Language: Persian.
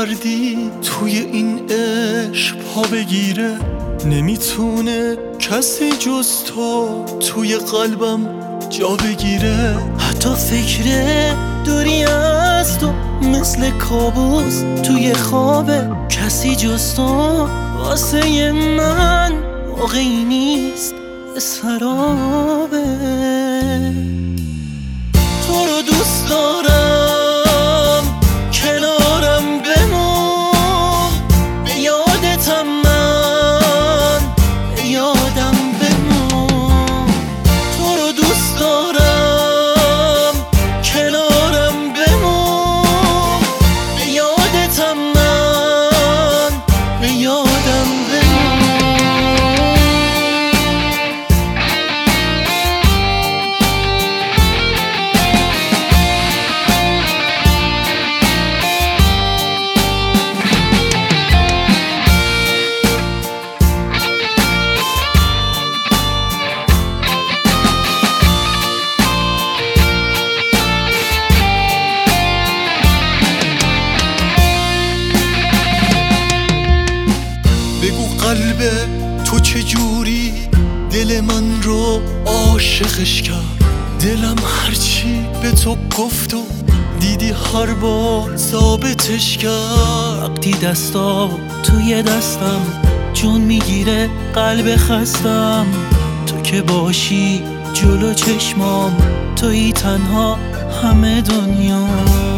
مردی توی این عشق پا بگیره، نمیتونه کسی جز تو توی قلبم جا بگیره. حتی فکر دوری از تو مثل کابوس توی خوابه، کسی جز تو واسه من واقعی نیست، سرابه. تو رو دوست دارم، کنارم بمون، به یادتم من، به یادم بمون. تو رو دوست دارم، کنارم بمون، به یادتم من، به یادم بمون. بگو قلب تو چجوری دل من رو عاشقش کرد. دلم هرچی به تو گفت و دیدی هر بار ثابتش کرد. وقتی دستا توی دستم جون میگیره قلب خستم، تو که باشی جلو چشمام تویی تنها همه دنیا.